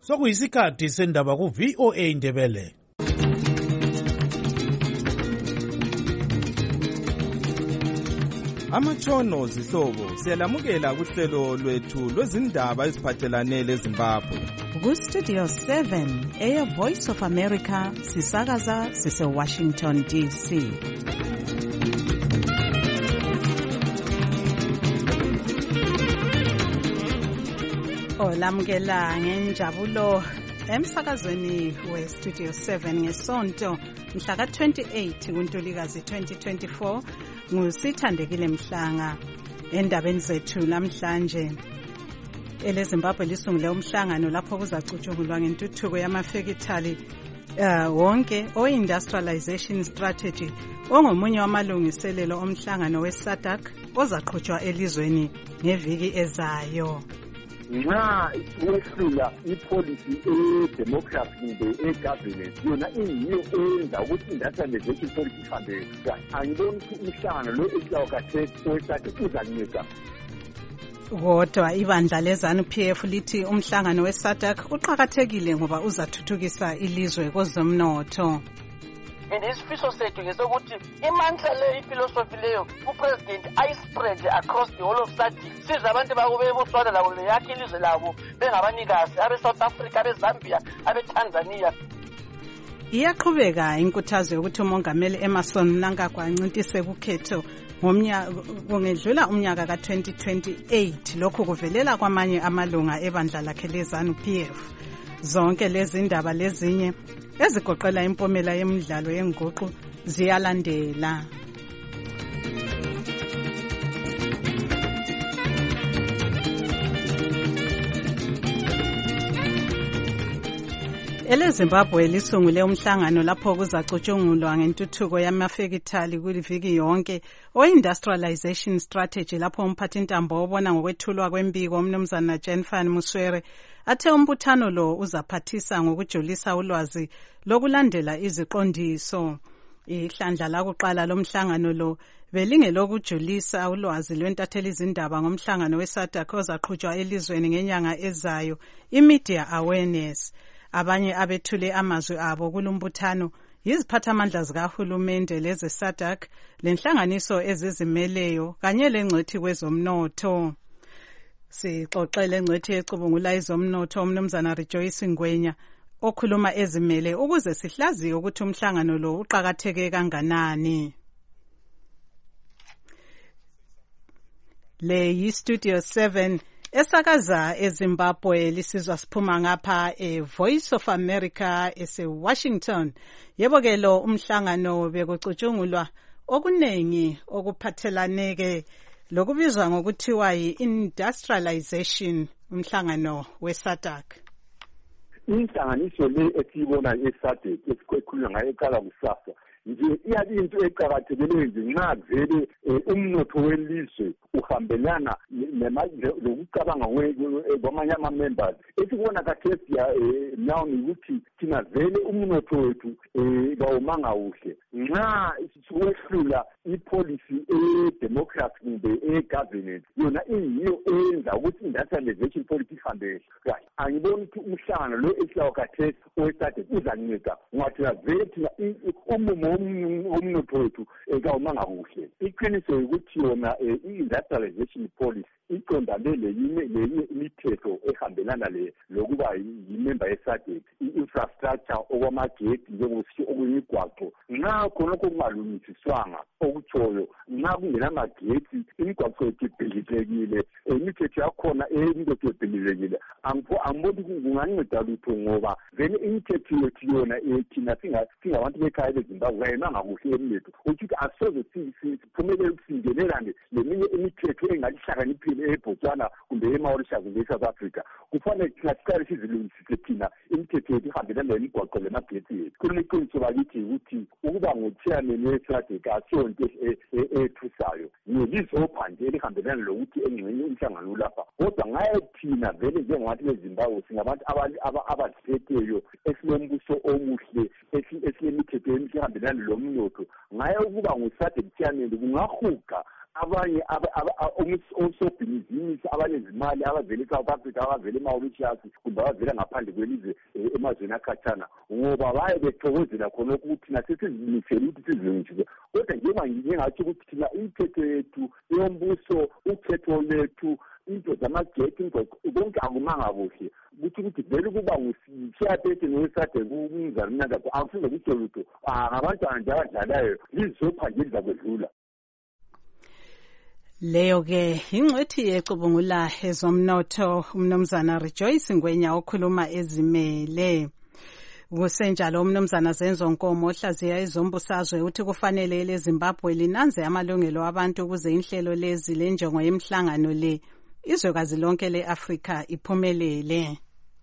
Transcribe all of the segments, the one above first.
Sokuyisikhathi sendaba ku VOA Indebele. Amatshono zihlobo siyalamukela kuhlelo lwethu lwezindaba eziphathelane leZimbabwe. Ku Studio 7 Air Voice of America sisakaza sise Washington DC. Olamukela ngenjabulo emsakazweni we Studio 7 ngesonto mhla ka 28 kuNtulikazi 2024 ngusithandekile Mhlanga. Endabeni zethu namhlanje eleZimbabwe lisungule umhlangano lapho kuzacutshungulwa ngentuthuko yamafekithali wonke o-industrialization strategy ongomunye wamalungiselelo omhlangano we-SADC ozaqhutshwa elizweni ngeviki ezayo. Nxa wehlula ipolicy e-democracy kumbe e-governance yona iyiyo eyenza ukuthi industrialization policy ihambe kahle. Angiboni ukuthi umhlangano lo esilawo khathesi we-SADC uzanceda. Kodwa ibandla leZANU-PF lithi umhlangano we-SADC uqhakathekile ngoba uzathuthukisa ilizwe kwezomnotho. Isifiso sethu ngesokuthi imandla le iphilosophy leyo upresident ayispread across the whole of SADC siza abantu bakube eBotswana labo beyakhe ilizwe labo bengabanikazi abe-South Africa, abe-Zambia, abe-Tanzania. Iyaqhubeka inkuthazo yokuthi umongameli Emmerson Mnangagwa ancintise kukhetho kungedlula umnyaka ka-2028 lokhu kuvelela kwamanye amalunga ebandla lakhe leZANU-PF. Zonke lezi ndaba lezinye ezigoqela impumela yemidlalo yenguqu ziyalandela. EleZimbabwe lisungule umhlangano lapho kuzacutshungulwa ngentuthuko yamafekithali kuliviki yonke o-industrialization strategy lapho umphathintambo obona ngokwethulwa kwembiko umnumzana Jenfan Muswere athe umbuthano lo uzaphathisa ngokujulisa ulwazi lokulandela iziqondiso. Ihlandla lakuqala lomhlangano lo belingelokujulisa ulwazi lwentatheli izindaba ngomhlangano we-SADC ozaqhutshwa elizweni ngenyanga ezayo, i-media awareness. Abanye abethule amazwi abo kulumbuthano yiziphathamandla zikahulumende leze-SADC lenhlanganiso ezizimeleyo kanye lengcwethi kwezomnotho. Sixoxele ngcwethi ecubungula izomnotho umnumzana Rejoice Ngwenya okhuluma ezimele ukuze sihlaziye ukuthi umhlangano lo uqhakatheke kanganani. Le yi-Studio 7 esakaza eZimbabwe lisizwa siphuma ngapha Voice of America ese-Washington. Yebo ke lo umhlangano bekucutshungulwa okunengi okuphathelaneke lokubizwa ngokuthiwa yi-industrialization umhlangano we-SADC. Inhlanganiso le esiyibona ye-SADC esikhulunywa ngayo eqala kusasa nje iyabe into eqhakathekileyo nje nxa vele umnotho welizwe uhambelana lokucabanga kwamanye ama-members. Esibona khathesi now ukuthi thina vele umnotho wethu kawumanga kuhle nxa wehlula ipolicy e-democracy kumbe e-governance yona iyiyo eyenza ukuthi industrialization policy ihambe kahle. Angiboni ukuthi umhlangano lo esilawo khathesi we-SADC uzanceda ngoba thina vele thina umumo umnotho wethu kawumanga kuhle. Iqiniso ukuthi yona i-industrialization policy iqondane lenye imithetho ehambelana lokuba yimember ye-SADC, i-infrastructure okwamagedi njengosisho okuyimigwaqo. Nxa khonokho kungalungisiswanga okutshoyo, nxa kungelamagedi imigwaqo ebhilizekile, imithetho yakhona eyemilotho ebhilizekile, angiboni kunganceda lutho ngoba vele imithetho yethu yona thina singabantu bekhaya leZimbabwe kayimanga kuhle emlethu ukuthi asoze siphumelele ukuthi singenelane leminye imithetho engalihlakaniphile eBotswana kumbe eMauritius kumbe eSouth Africa. Kufanele thina siqale sizilungisise thina imithetho yethu ihambelana lemigwaqo lemagedi yethu. Kuliqiniso bakithi ukuthi ukuba nguchairman we-SADC asiyonto ethusayo, yilizopha nje elihambelana lokuthi engxenye umhlangano lapha. Kodwa ngaye thina vele njengabantu beZimbabwe singabantu abaziphetheyo esinombuso omuhle esilemithetho emihle ehambelana lomnotho. Ngaye ukuba ngu-SADC chairman kungahuga abanye osobhizinisi abanezimali abavela eSouth Africa, abavela eMauritius kumbe abavela ngaphandle kwelizwe emazweni akhatshana, ngoba baye bethokozela khona ukuthi nasesizimisele ukuthi sizilungise. Kodwa njengoba ngingatsho ukuthi thina imithetho yethu yombuso, ukhetho lethu, into zamagethi, konke akumanga kuhle. Ukuthi vele kuba ngusiyaphethe noSade kumzali nakho akusize kutho lutho. Ngabantwana nje abadlalayo lizopha nje lizakwedlula. Leyo ke ingcwethi ecubungula ezomnotho umnumzana Rejoice Ngwenya okhuluma ezimele. Kusenjalo umnumzana Zenzo Nkomo ohlaziya izombusazwe uthi kufanele leZimbabwe linanze amalungelo abantu ukuze inhlelo lezi lenjongo yemhlangano le izwekazi lonke leAfrika iphumelele.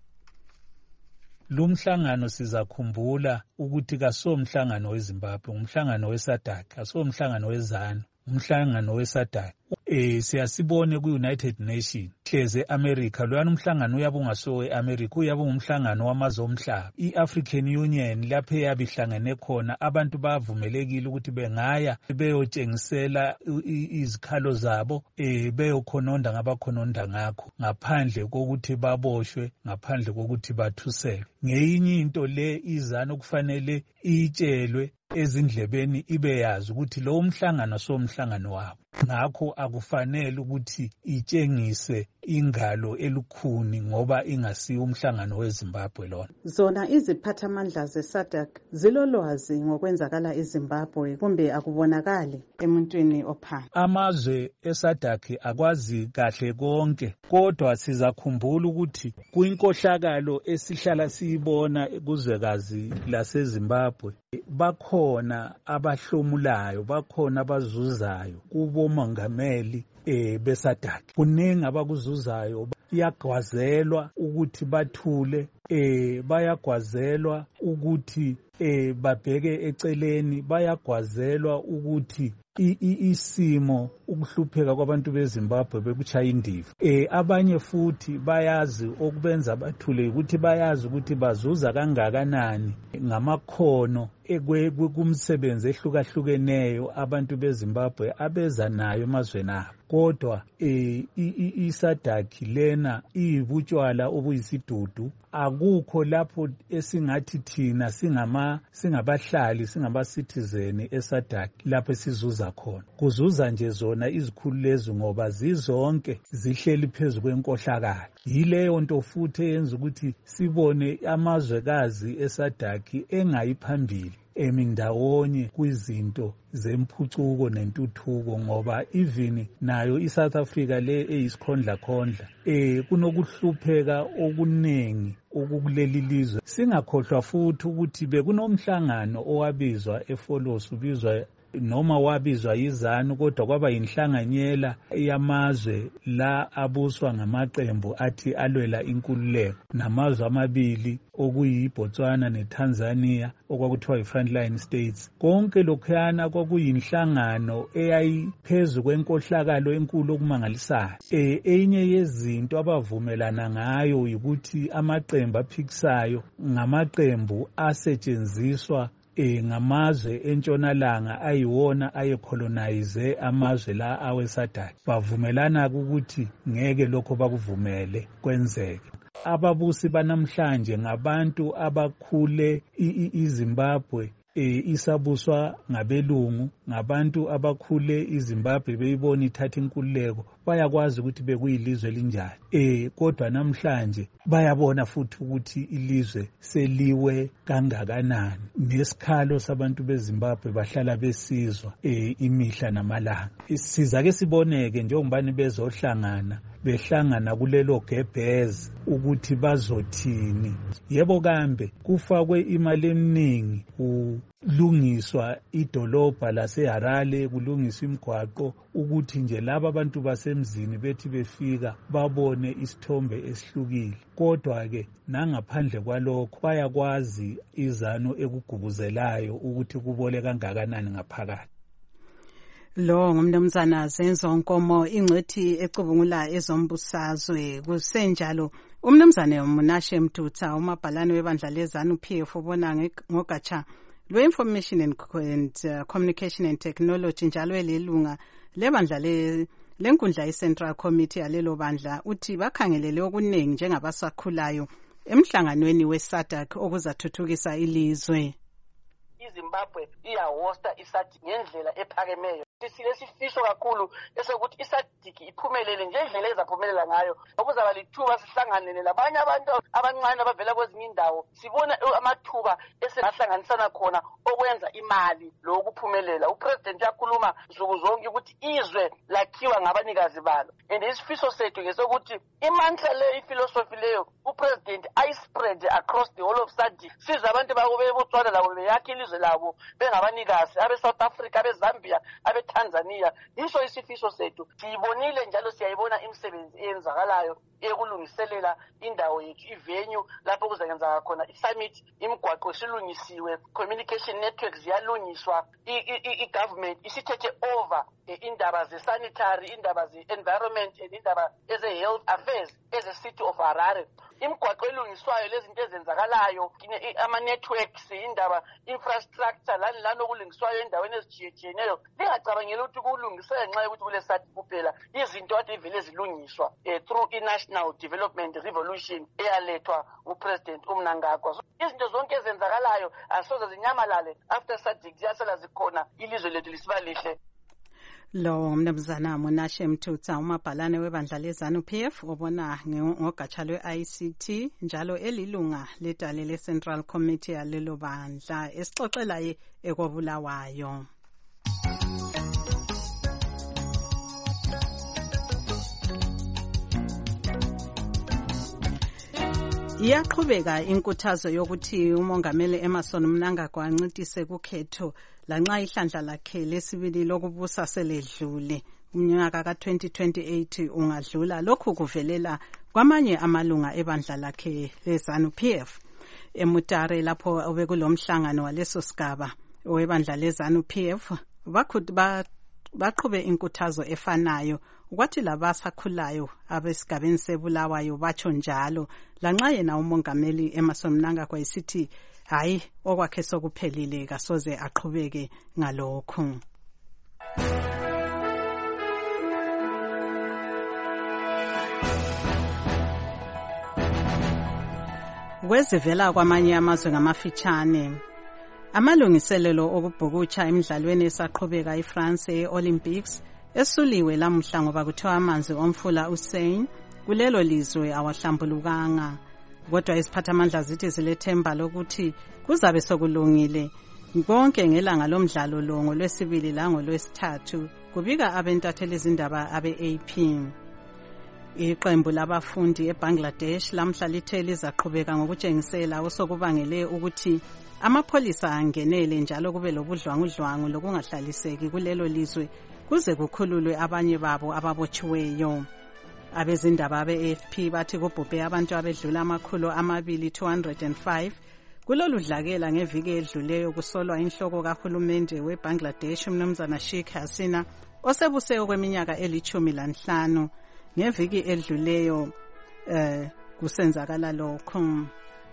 Lumhlangano sizakhumbula ukuthi kasomhlangano weZimbabwe, umhlangano weSADC, kasomhlangano weZANU, umhlangano weSADC. Siyasibone ku-United Nations hleze America, loyana umhlangano uyabe ungasowe America, uyabe umhlangano wamazwe omhlaba. I-African Union lapho yabihlangene khona, abantu bavumelekile ukuthi bengaya beyotshengisela izikhalo zabo, beyokhononda ngabakhononda ngakho, ngaphandle kokuthi baboshwe, ngaphandle kokuthi bathuselwe. Ngeyinye into le izana kufanele itshelwe ezindlebeni ibe yazi ukuthi lo mhlangano somhlangano wabo. Ngakho akufanele ukuthi itshengise ingalo elukhuni ngoba ingasi umhlangano weZimbabwe lona. Zona iziphathamandla zeSADC zilolwazi ngokwenzakala eZimbabwe kumbe akubonakali emuntwini ophansi. Amazwe eSADC akwazi kahle konke, kodwa sizakhumbula ukuthi kuyinkohlakalo esihlala siyibona kuzwekazi laseZimbabwe. Bakhona abahlomulayo, bakhona abazuzayo kubomongameli beSADC. Kuningi abakuzuzayo, bayagwazelwa ukuthi bathule, bayagwazelwa ukuthi babheke eceleni, bayagwazelwa ukuthi isimo ukuhlupheka kwabantu beZimbabwe bekuchaya indiva. Abanye futhi bayazi okubenza bathule ukuthi bayazi ukuthi bazuza kangakanani ngamakhono kumsebenzi ehlukahlukeneyo abantu beZimbabwe abeza nayo emazweni abo. Kodwa iSADC lena iyibutshwala obuyisidudu, akukho lapho esingathi thina singabahlali singabasitizeni eSADC lapho sizuza khona. Kuzuza nje zona izikhulu lezi ngoba zizonke zihleli phezulu kwenkohlakalo. Yileyo nto futhi eyenza ukuthi sibone amazwekazi eSADC engayiphambili emindawonye kwizinto zemphucuko nentuthuko, ngoba even nayo iSouth Africa le eyisikhondla kunokuhlupheka okuningi okukuleli lizwe. Singakhohlwa futhi ukuthi bekunomhlangano owabizwa eFolos, ubizwa noma wabizwa yiZANU, kodwa kwaba yinhlanganyela yamazwe la abuswa ngamaqembu athi alwela inkululeko, namazwe amabili okuyiBotswana neTanzania okwakuthiwa yiFrontline States. Konke lokhuyana kwakuyinhlangano eyayiphezu kwenkohlakalo enkulu okumangalisayo. Enye yezinto abavumelana ngayo ukuthi amaqembu aphikisayo ngamaqembu asetshenziswa ngamazwe entshonalanga ayiwona ayecolonize amazwe la aweSADC. Bavumelana ukuthi ngeke lokho bakuvumele kwenzeke. Ababusi banamhlanje ngabantu abakhule iZimbabwe isabuswa ngabelungu, ngabantu abakhule iZimbabwe beyibona ithatha inkululeko, bayakwazi ukuthi bekuyilizwe linjani. Kodwa namhlanje bayabona futhi ukuthi ilizwe seliwe kangakanani, nesikhalo sabantu beZimbabwe bahlala besizwa imihla namalanga. Sizake siboneke njengobani bezohlangana, behlangana kulelo gebhezi ukuthi bazothini. Yebo kambe kufakwe imali eminingi kulungiswa idolobha laseHarare, kulungiswa imigwaqo ukuthi nje laba abantu basemzini bethi befika babone isithombe esihlukile. Kodwa ke nangaphandle kwalokho bayakwazi iZANU ekugubuzelayo ukuthi kubole kangakanani ngaphakathi. Lo ngumnumzana Zenzo Nkomo, ingcwethi ecubungula ezombusazwe. Kusenjalo umnumzane Munashe Mtutsa, umabhalane webandla leZANU PF, ubona ngogatsha lwe-Information and Communication and Technology njalo elilunga lebandla lenkundla ye-Central Committee yalelo bandla uthi bakhangelele okuningi njengabasakhulayo emhlanganweni we-SADC okuzathuthukisa ilizwe. iZimbabwe iyahosta iSADC ngendlela ephakemeyo. Silesifiso kakhulu esokuthi iSADC iphumelele ngendlela ezaphumelela ngayo. Okuzaba lithuba sihlanganele labanye abantu abancane abavela kwezinye indawo. Sibona amathuba esingahlanganisana khona okwenza imali lokuphumelela. Upresident yakhuluma nsuku zonke ukuthi izwe lakhiwa ngabanikazi balo. And isifiso sethu ngesokuthi imandla le iphilosophy leyo upresident ayispread across the whole of SADC. Siza abantu bakubebutswana labo beyakhe ilizwe labo bengabanikazi abe South Africa, abe Zambia, abe Tanzania. Yiso isifiso sethu. Siyibonile njalo siyayibona imisebenzi eyenzakalayo ekulungiselela indawo yethu ivenue lapho kuzayenza khona i-summit, imigwaqo isilungisiwe, communication networks ziyalungiswa, i-government isithethe over indaba ze-sanitary, indaba ze-environment, indaba eze-health affairs as a city of Harare. Imigwaqo elungiswayo lezinto ezenzakalayo, ama-networks, indaba infrastructure lani okulungiswayo endaweni ezijiyetshiyeneyo. Lingacabangeli ukuthi kulungiswe nxa yokuthi kule SADC kuphela. Izinto ade vele zilungiswa through i-National Development Revolution eyalethwa uPresident Mnangagwa. Izinto zonke ezenzakalayo asoze zinyamalale after SADC ziyasala zikhona ilizwe lethu lisiba lihle. Lo mnumzana Monashe Mthutsa umabhalane webandla leZANU-PF obona ngogatsha lwe-ICT njalo elilunga ledale le-Central Committee yalelo bandla esixoxelayo ekobulawayo. Iyaqhubeka inkuthazo yokuthi umongameli Emmerson Mnangagwa ancitise kukhetho lanxa ihlandla lakhe lesibili lokubusa seledlule. Umnyaka ka-2028 ungadlula, lokhu kuvelela kwamanye amalunga ebandla lakhe leZANU-PF. Emutare lapho obekulomhlangano waleso sigaba webandla leZANU-PF baqhube inkuthazo efanayo ukwathi labasakhulayo abesigabeni sebulawayo batsho njalo, lanxa yena umongameli Emmerson Mnangagwa isithi hayi okwakhe sokuphelile kasoze aqhubeke ngalokho. Kwezivela kwamanye amazwe ngamafitshane, amalungiselelo okubhukutsha emidlalweni esaqhubeka eFrance e-Olympics esuliwe lamuhla ngoba kuthiwa amanzi omfula uSeine kulelo lizwe awahlambulukanga. Kodwa iziphathamandla zithi zilethemba lokuthi kuzabe sokulungile konke ngelanga lomdlalo lo ngolwesibili langolwesithathu, kubika abentatheli izindaba abe-AP. Iqembu labafundi eBangladesh lamhla lithe lizaqhubeka ngokutshengisela osokubangele ukuthi amapholisa angenele njalo kube lobudlwangudlwangu lokungahlaliseki kulelo lizwe kuze kukhululwe abanye babo ababotshiweyo. Abezindaba abe-AFP bathi kubhubhe abantu abedlula 205 kulolu dlakela ngeviki edluleyo, kusolwa inhloko kahulumende weBangladesh umnumzana Sheikh Hasina osebuse okweminyaka eli-15. Ngeviki edluleyo kusenzakala lokho.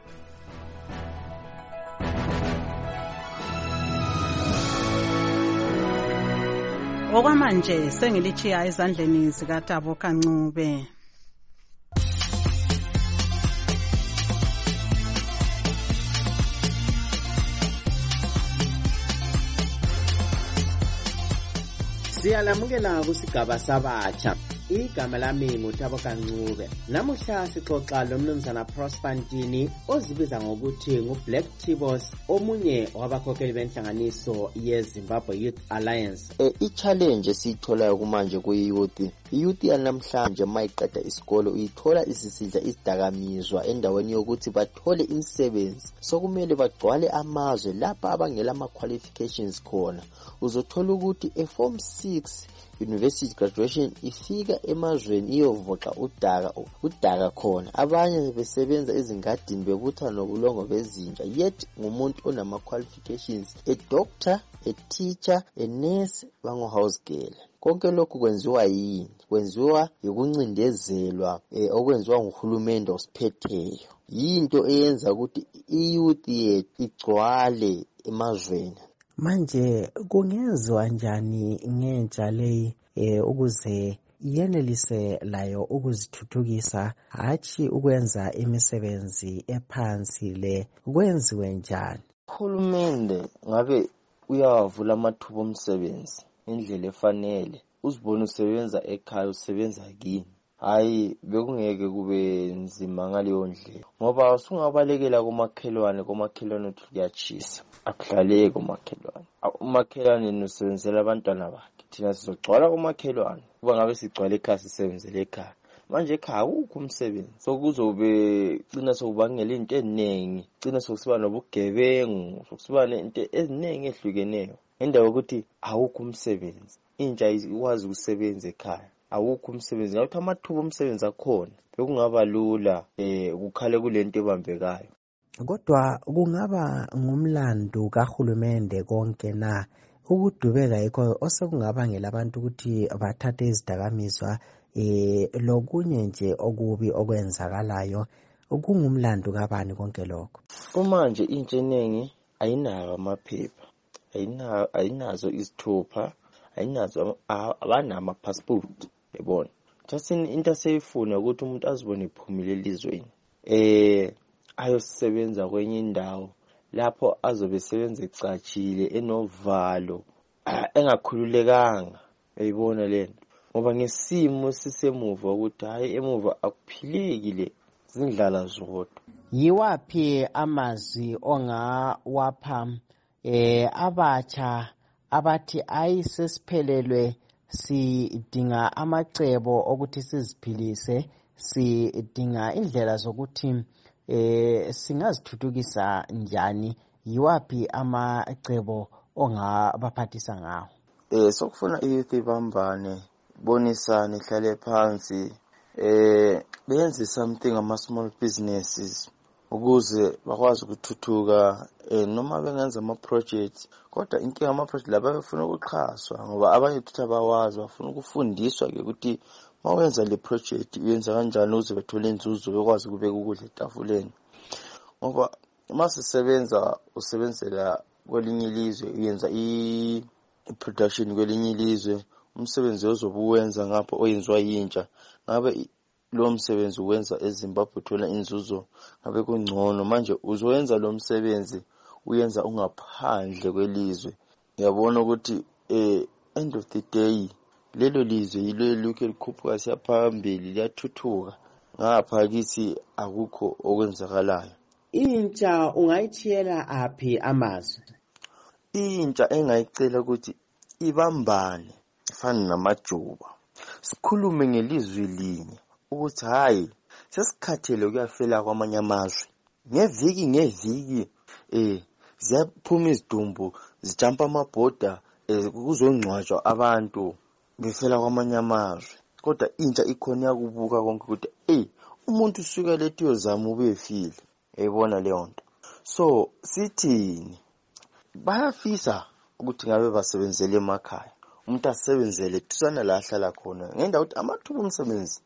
Okwamanje sengilichiya ezandleni zikaTabo Kancube. Siyalamukela kusigaba sabatsha. Igama lami nguTabo Kancube. Namuhla sixoxa lomnumzana Prosper Ntini ozibiza ngokuthi nguBlack Tibos, omunye wabakhokheli benhlanganiso yeZimbabwe Youth Alliance. I-challenge esiyitholayo kumanje kuyi-youth. I-youth yanamhlanje mayiqeda isikole uyithola isisidla isidakamizwa endaweni yokuthi bathole imisebenzi. Sokumele bagcwale amazwe lapha abangela ama-qualifications khona. Uzothola ukuthi e-form 6 university graduation ifika emazweni iyovoxa udaka khona. Abanye besebenza ezingadini bebutha nobulongo bezinja, yet ngumuntu onama qualifications, a doctor, a teacher, a nurse, bango-house girl. Konke lokhu kwenziwa yini? Kwenziwa yikuncindezelwa okwenziwa nguhulumende osiphetheyo. Yinto eyenza ukuthi i-youth yethu igcwale emazweni. Manje kungenziwa njani ngentsha leyi ukuze yenelise layo ukuzithuthukisa, hatshi ukwenza imisebenzi ephansi le. Kwenziwe njani? Uhulumende ngabe uyawavula amathuba omsebenzi indlela efanele, uzibone usebenza ekhaya, usebenza kini, hayi bekungeke kube nzima ngaleyo ndlela, ngoba usungabalekela komakhelwane uthi kuyachisa, akuhlaleki umakhelwane nosebenzela abantwana bakhe, thina sizogcwala komakhelwane kuba ngabe sigcwala ekhaya sisebenzele ekhaya. Manje ekhaya akukho umsebenzi, sokuzobe cina sokubangela into eziningi, cina sokusiba nobugebengu, sokusiba nento eziningi ehlukeneyo, endawo yokuthi awukho umsebenzi, intsha ikwazi ukusebenza ekhaya, awukho umsebenzi. Ngakho amathuba omsebenzi akhona, bekungaba lula kukhale kulento ebambekayo. Kodwa kungaba ngumlando kahulumende konke na ukudubeka yikho osekungabangela abantu ukuthi bathathe izidakamizwa lokunye nje okubi okwenzakalayo? Kungumlando kabani konke lokho? Manje intsha eningi ayinawo amaphepha, ayinazo izithupha, abanama passport, yabona. Just into aseyifuna ukuthi umuntu azibone ephumile elizweni, ayosebenza kwenye indawo lapho azobe esebenza ecatshile, enovalo, engakhululekanga, uyibona lento. Ngoba ngesimo sisemuva ukuthi hayi emuva akuphilekile, zindlala zodwa. Yiwaphi amazwi ongawapha abatsha abathi ayisesiphelelwe, sidinga amacebo okuthi siziphilise, sidinga indlela zokuthi singazithuthukisa njani? Yiwaphi amacebo ongabaphathisa ngawo? Sokufuna iyouth ibambane, bonisane, ihlale phansi, benze something ama-small businesses ukuze bakwazi ukuthuthuka, noma bengenza ama-projects. Kodwa inkinga ama-projects laba befuna ukuxhaswa, ngoba abanye futhi abawazi, bafuna ukufundiswa-ke ukuthi mawenza le project uyenza kanjani ukuze bethole inzuzo, bekwazi ukubeka ukudla etafuleni. Ngoba uma sisebenza, usebenzela kwelinye ilizwe, uyenza i-production kwelinye ilizwe, umsebenzi ozobe uwenza ngapho oyenziwa yintsha, ngabe lo msebenzi uwenza eZimbabwe uthola inzuzo, ngabe kungcono. Manje uzowenza lo msebenzi uyenza ungaphandle kwelizwe, uyabona ukuthi end of the day lelo lizwe yilo elokhu likhuphuka siyaphambili, liyathuthuka, ngapha kithi akukho okwenzakalayo. Intsha ungayithiyela aphi amazwi? Intsha engayicela ukuthi ibambane, ifana namajuba, sikhulume ngelizwi linye ukuthi hayi sesikhathele ukuyafela kwamanye amazwe. Ngeviki ziyaphuma izidumbu, zijampa amabhoda, kuzongcwatshwa abantu befela kwamanye amazwe. Kodwa intsha ikhona yakubuka konke ukuthi umuntu usuka lethi uyozama ubefile, uyibona leyo nto. So sithini, bayafisa ukuthi ngabe basebenzele emakhaya, umuntu asebenzele tusana la ahlala khona, ngendawo ukuthi amathuba omsebenzi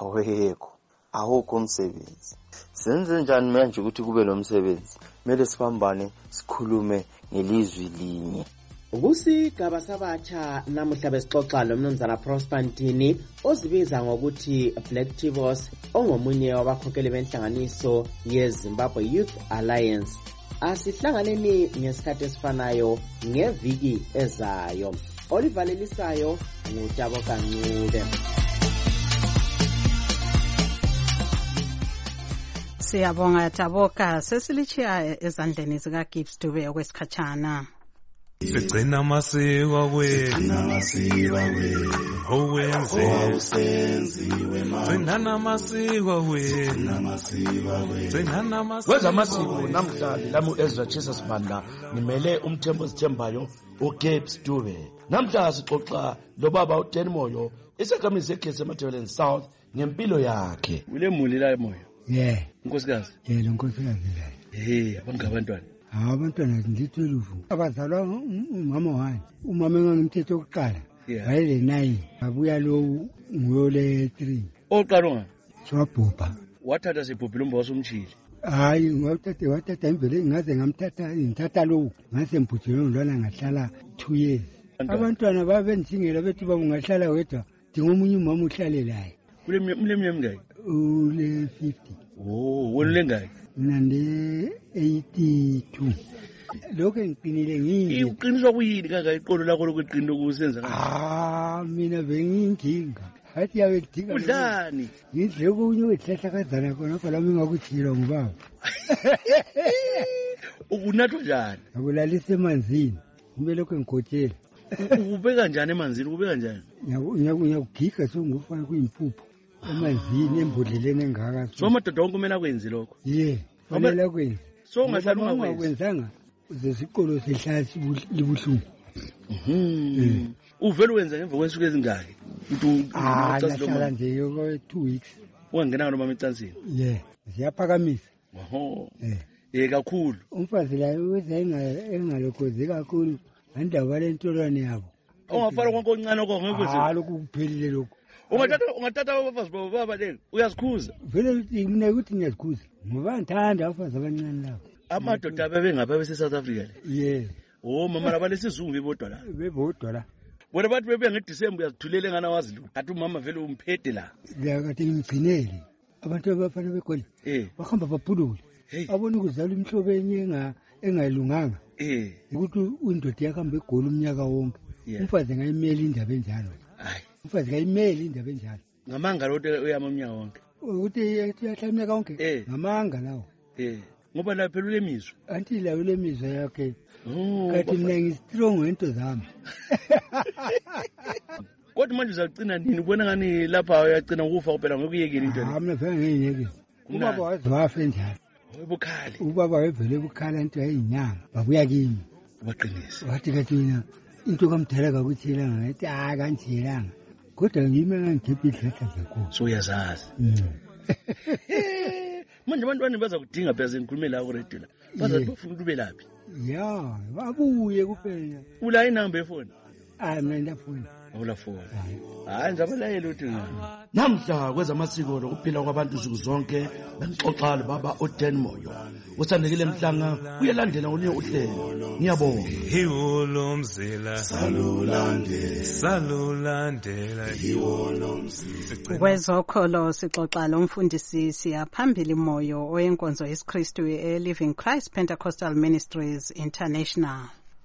awukho umsebenzi. Senze njani manje ukuthi kube nomsebenzi? Kumele sibambane, sikhulume ngelizwi linye. Kusigaba sabatsha namuhla besixoxa lomnumzana Prosper Ntini ozibiza ngokuthi Black Tibos, ongomunye wabakhokheli benhlanganiso yeZimbabwe Youth Alliance. Asihlanganeni ngesikhathi esifanayo ngeviki ezayo. Olivalelisayo nguTaboka Ncube. Siyabonga Taboka, sesilichiya ezandleni zika Gibbs Dube okwesikhatshana. Sigcina amasiko wethu, owenziwe gcina amasiko wethu. Kwezamasiko namhlanje lami uEzra Jesus Bandla ngimele umthembu ozithembayo uGibbs Dube. Namhlanje sixoxa lobaba uDan Moyo isekhamizi eKhese eMathebeleni South ngempilo yakhe. Ule muli la Moyo. Yeah. Nkosikazi. Yena nkosikazi la. Abangabantwana. Abantwana nditweluvu. Abazalwa umama wami. Umama engangimthethe okuqala. Wayele 9. Abuya lo nguyole 3. Oqalonga. Swabhubha. Wathatha sibhubhile umba wasumchile. Hayi wathatha imvelo ngaze ngithatha lo ngase mphutshile ngilona ngahlala 2 years. abantwana babendingela bethi bangahlala wedwa dingomunye umama uhlale laye ule mngaki ule 50 wena lengaki nande 82 lokho ngiqinile ngini uqiniswa kuyini kanga iqolo lakho lokuqina ukusenza kanjani mina bengiyinkinga hathi yabe kudinga udlani ngidle kunye wehlahlakazana khona phela mina ngakuthila ngubaba ukunathwa njani akulalisa emanzini kumele kwengikhothela ubeka njani emanzini ubeka njani ngiyakugiga songufana kuyimpuphu emanzini embodleleni engaka so amadoda wonke kumele akwenzi lokho fanele akwenzi so ungahlala ungakwenzanga zesikolo sehlala libuhlungu uvele wenza ngemva kwensuku ezingaki lahlala nje 2 weeks ungangena noma ecansini ziyaphakamisa kakhulu umfazi layo weza engalokozi kakhulu andaba lentolwane yabo ungafana konke oncane okho lokhu kuphelile lokho ungathatha abafazi babo baba lelo uyazikhuza vele mina ukuthi ngiyazikhuza ngoba ngithanda abafazi abancane labo amadoda abebengapha bese-South Africa mama laba lesizungu bebodwa la bona bathi bebe ngeDisemba uyazithulela engana wazi lutho athi umama vele umphede la kade ngimgcinele abantu abafana begole bahamba babhulule abona ukuzala imhlobo enye engayilunganga ukuthi indoda yakhamba egoli umnyaka wonke umfazi ngayimeli indaba enjalo umfazi ngayimeli indaba enjalo ngamanga lotho uyama umnyaka wonke ukuthi uyahlala umnyaka wonke ngamanga lawo ngoba la phela ulemizwa anti la ulemizwa yakhe kathi mina ngistrong ngento zami kodwa manje uzagcina nini ubona ngani lapha uyagcina ukufa kuphela ngokuyekela into le mina vele ngiyeke ubaba waziwafa enjalo webukhali ubaba wevele ebukhala into yayinyanga babuya kimi ubaqinisa wathi kathi mina into kamdala kakuthilanga ngathi kanjelanga kodwa ngime ngangikhipha idlehla zakho so uyazazi manje abantwana baza kudinga phela sengikhulume la ku-radio la bazathi bafuna ube laphi babuye kuphela ula inamba yefoni mina ndafuna awulafona hayi ngizabalayela ukuthi namhla kwezamasiko lokuphila kwabantu nsuku zonke bengixoxa lobaba uDan Moyo usandekile Mhlanga uyalandela olunye uhlelo ngiyabonga yiwo lo mzila salulandela yiwo lo mzila kwezokholo sixoxa lo mfundisi siyaphambili Moyo oyenkonzo yesiKristu eLiving Christ Pentecostal Ministries International.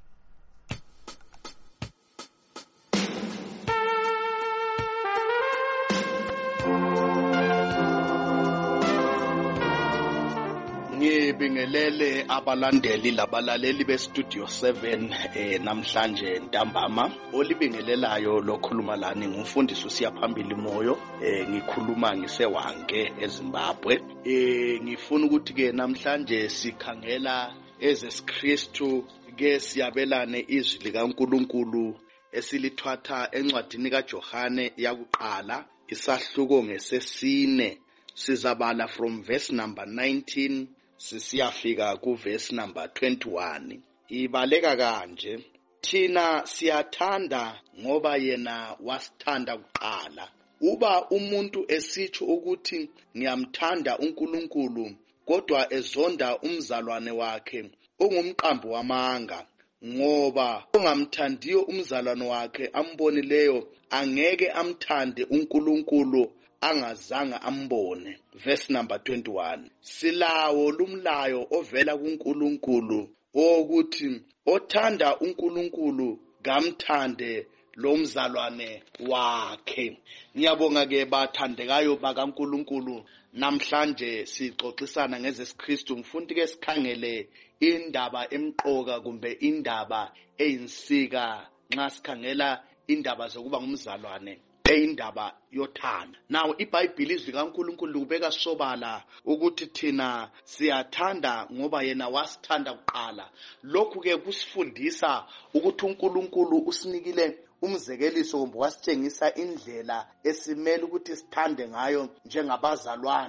Ngibingelele abalandeli labalaleli beStudio 7 namhlanje ntambama olibingelelayo lokhuluma lani ngumfundisi usiyaphambili Moyo ngikhuluma ngisewange eZimbabwe ngifuna ukuthi ke namhlanje sikhangela ezesiKristu ke siyabelane izwi likaNkuluNkulu esilithwatha encwadini kaJohane yakuqala isahluko ngesesine sizabala from verse number 19 sisiyafika ku verse number 21 ibaleka kanje thina siyathanda ngoba yena wasithanda kuqala uba umuntu esitsho ukuthi ngiyamthanda uNkulunkulu kodwa ezonda umzalwane wakhe ungumqambi wamanga ngoba ongamthandiyo umzalwane wakhe ambonileyo angeke amthande uNkulunkulu angazange ambone. Verse number 21 silawo lumlayo ovela kuNkulunkulu ukuthi othanda uNkulunkulu gamthande lo mzalwane wakhe. Ngiyabonga ke bathandekayo bakaNkulunkulu namhlanje sixoxisana ngezesiKristu mfundi ke sikhangele indaba emqoka kumbe indaba eyinsika nxa sikhangela indaba zokuba ngumzalwane indaba yothanda. Now iBhayibheli izwi kaNkulunkulu libeka sobala ukuthi thina siyathanda ngoba yena wasithanda kuqala. Lokhu ke kusifundisa ukuthi uNkulunkulu usinikile umzekeliso kumbe wasitshengisa indlela esimele ukuthi sithande ngayo njengabazalwane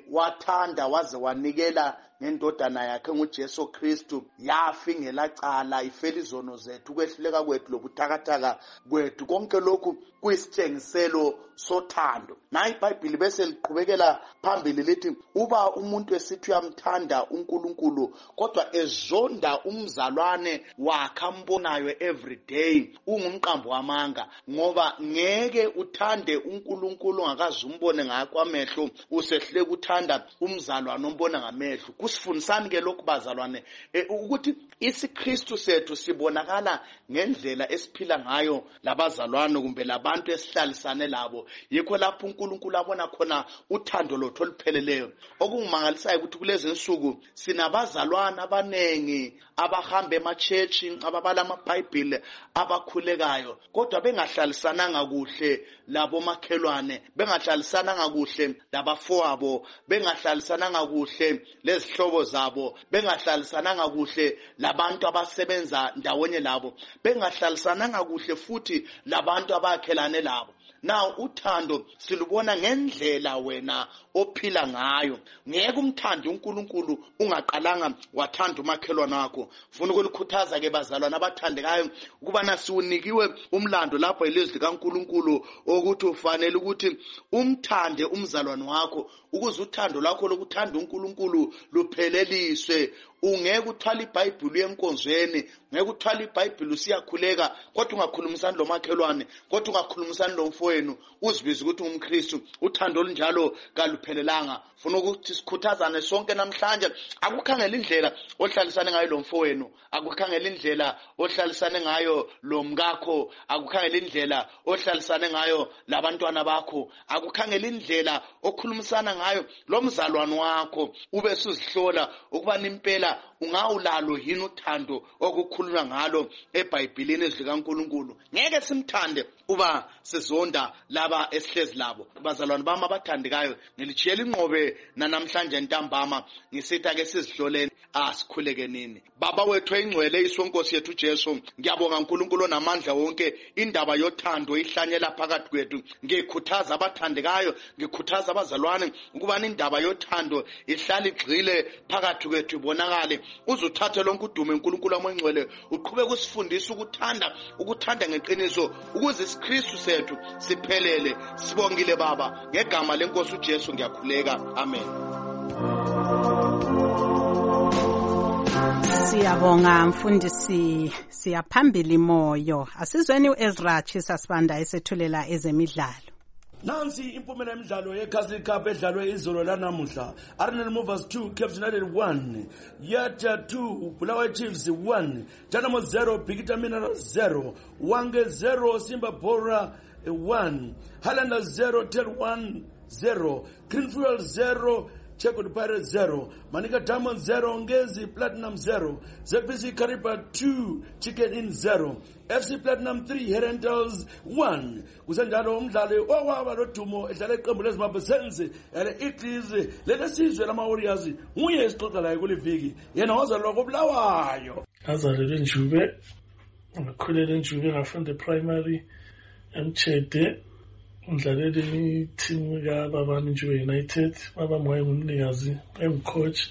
wathanda waze wanikela ngendodana yakhe nguJesu Kristu yafa ingelacala ifela izono zethu ukwehluleka kwethu lobuthakathaka kwethu konke lokhu kuyisitshengiselo sothando. Na iBhayibheli bese liqhubekela phambili lithi uba umuntu esithi uyamthanda uNkulunkulu kodwa ezonda umzalwane wakhe ambonayo every day ungumqambo wamanga, ngoba ngeke uthande uNkulunkulu ungakaze umbone ngakho amehlo usehle kuthanda umzalwane ombona ngamehlo. Kusifundisani ke lokhu bazalwane ukuthi isiKristu sethu sibonakala ngendlela esiphila ngayo labazalwane kumbe labantu esihlalisane labo. Yikho lapho uNkulunkulu abona khona uthando lothu olupheleleyo. Okungimangalisayo ukuthi kulezi insuku sinabazalwane abanengi abahamba emachechi ababala amaBhayibheli abakhulekayo kodwa bengahlalisananga kuhle labo makhelwane, bengahlalisananga kuhle labafowabo, bengahlalisananga kuhle lezihlobo zabo, bengahlalisananga kuhle labantu abasebenza ndawonye labo, bengahlalisananga kuhle futhi labantu abakhelane labo. Now uthando silubona ngendlela wena ophila ngayo. Ngeke umthande uNkulunkulu ungaqalanga wathanda umakhelwane wakho. Ufuna ukulikhuthaza ke bazalwane abathandekayo ukuba nasiwunikiwe umlando lapho ilizwi likaNkulunkulu ukuthi ufanele ukuthi umthande umzalwane wakho ukuze uthando lakho lokuthanda uNkulunkulu lupheleliswe. Ungeke uthwala iBhayibheli yenkonzweni, ngeke uthwala iBhayibheli usiyakhuleka kodwa ungakhulumisani lomakhelwane, kodwa ungakhulumisani lomfowenu uzibiza ukuthi ungumKristu. Uthando olunjalo kaluphelelanga. Ufuna ukuthi sikhuthazane sonke namhlanje, akukhangela indlela ohlalisane ngayo lomfowenu, akukhangela indlela ohlalisane ngayo lomkakho, akukhangela indlela ohlalisane ngayo labantwana bakho, akukhangela indlela okhulumisana ngayo lomzalwane wakho. Ube suzihlola ukuba nimpela ungawulalo yini uthando okukhulunywa ngalo eBhayibhelini ezikaNkulunkulu. Ngeke simthande uba sizonda laba esihlezi labo. Bazalwane bami abathandekayo, ngilichiyela inqobe namhlanje ntambama ngisithi ake sizihloleni asikhuleke nini. Baba wethu engcwele isonkosi yethu Jesu, ngiyabonga uNkulunkulu onamandla wonke, indaba yothando ihlanyela phakathi kwethu. Ngikhuthaza abathandekayo, ngikhuthaza abazalwane ukuba indaba yothando ihlala igxile phakathi kwethu ibonakale. Uzuthathe lonke udumo uNkulunkulu amangcwele, uqhubeke usifundisa ukuthanda ngeqiniso ukuze iSkristu sethu siphelele. Sibongile Baba ngegama lenkosi uJesu ngiyakhuleka. Amen. Siyabonga mfundisi, siyaphambili moyo. Asizweni uEzra Chisa Sibanda esethulela ezemidlalo. Nansi impumela yemidlalo yeCastle Cup edlalwe izolo lanamuhla. Arsenal Movers 2, Cape United 1, Yata 2, Bulawayo Chiefs 1, Dynamo 0, Bikita Minerals 0, Wange 0, Simba Bora 1, Highlander 0, Tel 1 0, Greenfield 0, Checkwood Pirates 0, Manika Diamond 0, Ngezi Platinum 0, ZBC Kariba 2, Chicken Inn 0, FC Platinum 3, Herentals 1. Kusenjalo umdlali owaba lodumo edlala iqembu leZimbabwe Senze ele-Eclise lelesizwe lama-Warriors nguye esixoxa laye kuliviki, yena wazalelwa koBulawayo. Ngazalelwa eNjube, ngakhulela eNjube, ngafunda primary eMtshede. Ngidlalele i-team kaBabani Njuba United. Baba ngumnikazi, coach,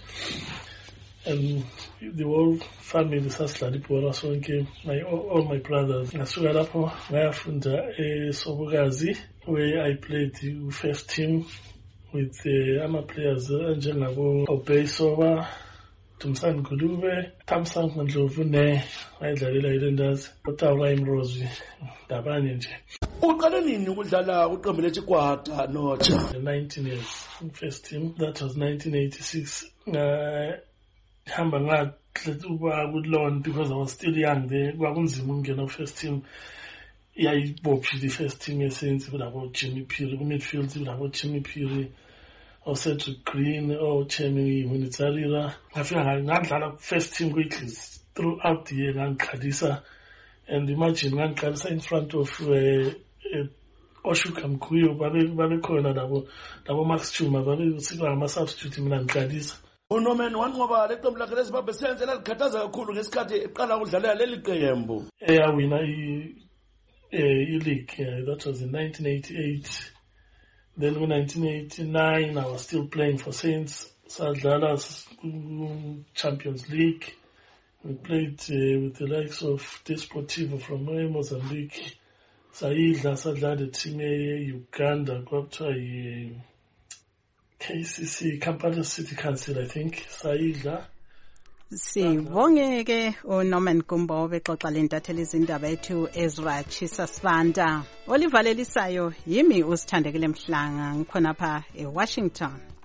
and the whole family sasidlala ibhola sonke, all my brothers. Ngasuka lapho ngayafunda eSobokazi where I played the first team with ama-players njengabo Obesoba, Tumsan Gulube, Tamsan Ndlovu wayedlalela iLanders, Otawa Imrozi, dabanye nje. Uqale nini ukudlala uqembu leChikwata notsha? 19 years first team, that was 1986. Ngihamba ngaqhela ku-loan because I was still young there. Kwakunzima ukungena first team. Yayibophi the first team yesenzi kulabo Jimmy Phiri, ku-midfield kulabo Jimmy Phiri, Cedric Green, Chemi Munitsarira. Ngafika ngadlala first team quickly throughout the year ngangikhalisa, and imagine ngangikhalisa in front of Oshuka Mkuyo, babekhona labo Max Chuma, babesikwa ama-substitute mina ngikhalisa. UNorman wanqoba leqembu lakhe leZimbabwe Senze lalikhathaza kakhulu ngesikhathi eqala ukudlalela leli qembu. Eyawina i-league, that was in 1988. Then in 1989, I was still playing for Saints. Sadlala Champions League. We played with the likes of Desportivo from Mozambique. Saidla Sadlala team Uganda. KCC, Kampala City Council, I think. Saidla. Sibonge ke uNorman Gumbo bexoxa lentatheli izindaba ethu Ezra Chisa Sibanda. Olivalelisayo yimi usithandekile Mhlanga ngikhona pha eWashington.